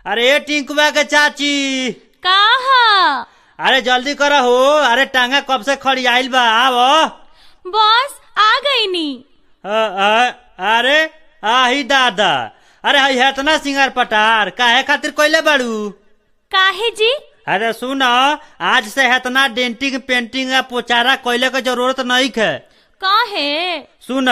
अरे टिंकुआ के चाची, कहा? अरे जल्दी करा हो। अरे टांगा कब से खड़ी आइल बा, आवो। बॉस आ गई नी। अरे आही दादा, अरे हई हेतना सिंगार पटार काहे खातिर कोइले बाड़ू? काहे जी? अरे सुन, आज से हेतना डेंटिंग पेंटिंग आ पोचारा कोइले के जरूरत नहीं है। काहे? सुन,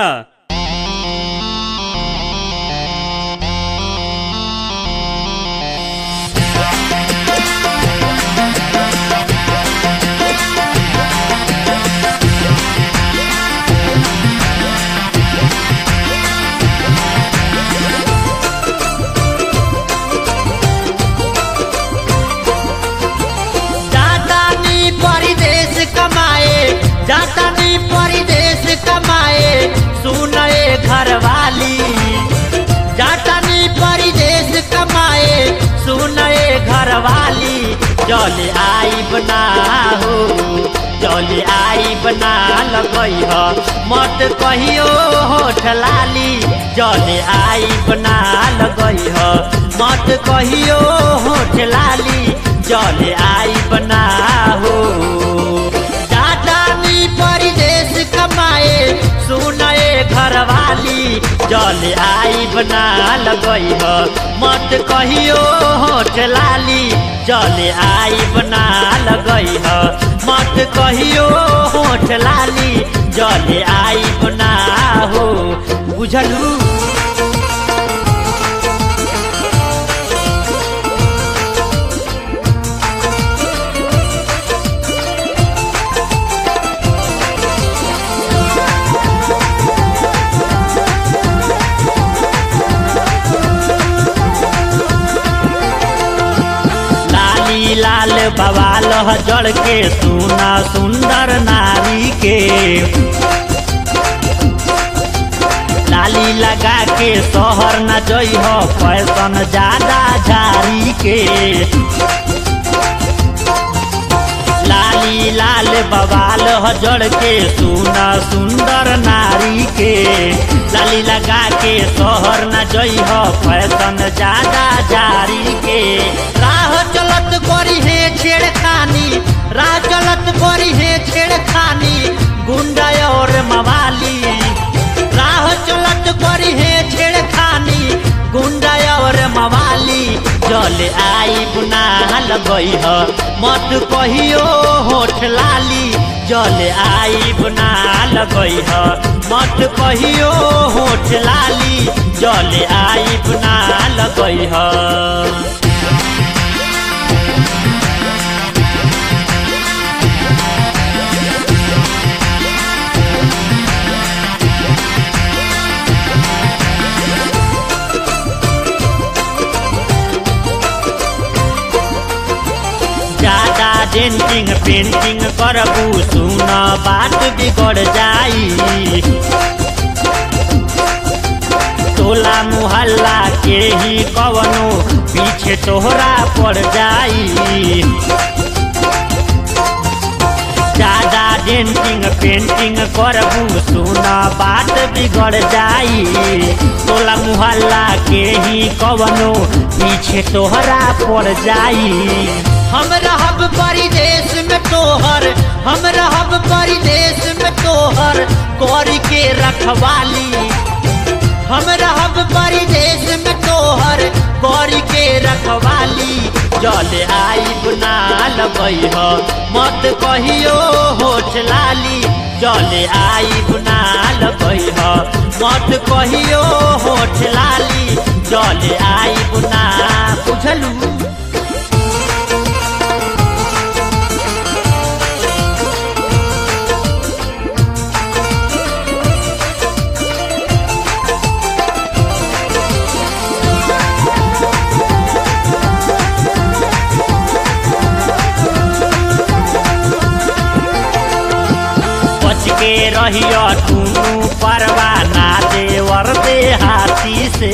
जातानी परिदेश कमाए, सुनए घरवाली। जातानी परिदेश कमाए, सुनए घरवाली। चले आई बना हो, चले आई बना लगई ह, मत कहियो होठ लाली। चले आई बना लगई ह, मत कहियो होठ लाली। चले आई बना हो, परिदेश कमाए, सुनए घरवाली। चले आई बना लगई ह, मत कहियो होठ लाली। चले आई बना लगई ह, मत कहियो होठ लाली। चले आई बना हो, बुझलू? लाल बवाल जड़ के सुना सुंदर नारी के। लाली लगा के शहर न जई हो, फैशन ज्यादा झारी के। लाली लाल बवाल जड़ के सुना सुंदर नारी के। लाली लगा के शहर न जई हो, फैशन ज्यादा जारी के। राह चलत करी है छेड़खानी, राह चलत करी है छेड़खानी, गुंडा और मवाली। राह चलत करी है छेड़खानी, गुंडा और मवाली। चले आई बुना लगई ह, मत कहियो होठ लाली। चले आई बुना लगई ह, मत कहियो होठ लाली। चले आई बुना लगई ह। ज्यादा डेंटिंग पेंटिंग करबू, सुन बात बिगड़ जाई। टोला मुहल्ला के ही कवनो पीछे तोहरा पड़ जाई। ज्यादा डेंटिंग पेंटिंग करबू, सुन बात बिगड़ जाई। टोला मुहल्ला के ही कवनो पीछे तोहरा पड़ जाई। हम रहब परिदेश में तोहर, हम रहब परिदेश में तोहर, कौरी के रखवाली। हम रहब परिदेश में तोहर, कौरी के रखवाली। चले आई बुना लगई ह, मत कहियो होठ लाली। चले आई बुना लगई ह, मत कहियो होठ लाली। चले आई बुना, बुझलू? के रहियो तुनु परवाना देवर दे हाथी से।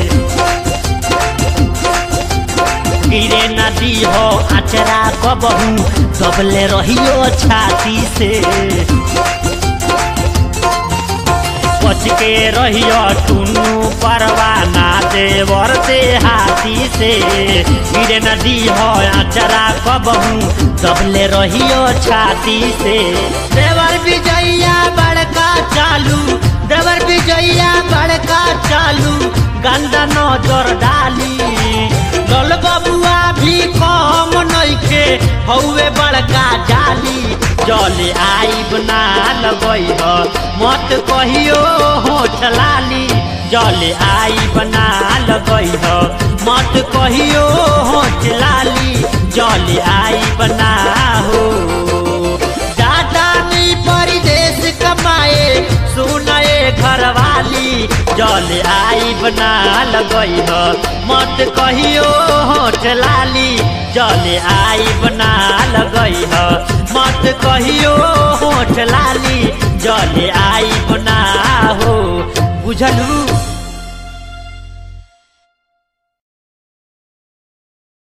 गिरे नदी हो अचरा कबहू, सबले रहियो छाती से। बच के रहियो टुन्नू परवाना देवर से हाथी से गिरे नदी हो आचरा कबहू दबले रहियो छाती से। देवर विजया बड़का चालू, देवर विजया बड़का चालू गंदा नजर डाली। लल बबुआ भी कम नइखे हौवे बड़का जाली। जले आइब ना लगइह मत कहियो होठ लाली। जले आइब ना लगइह मत कहियो होठ लाली। जले आइब ना हो दादा नी परदेश कमाए सुनाए घरवाली। जले आइब ना लगइह मत कहियो होठ लाली। जले आइब ना लगइह मत कहियो होठ लाली। जले आइब ना हो बुझलू।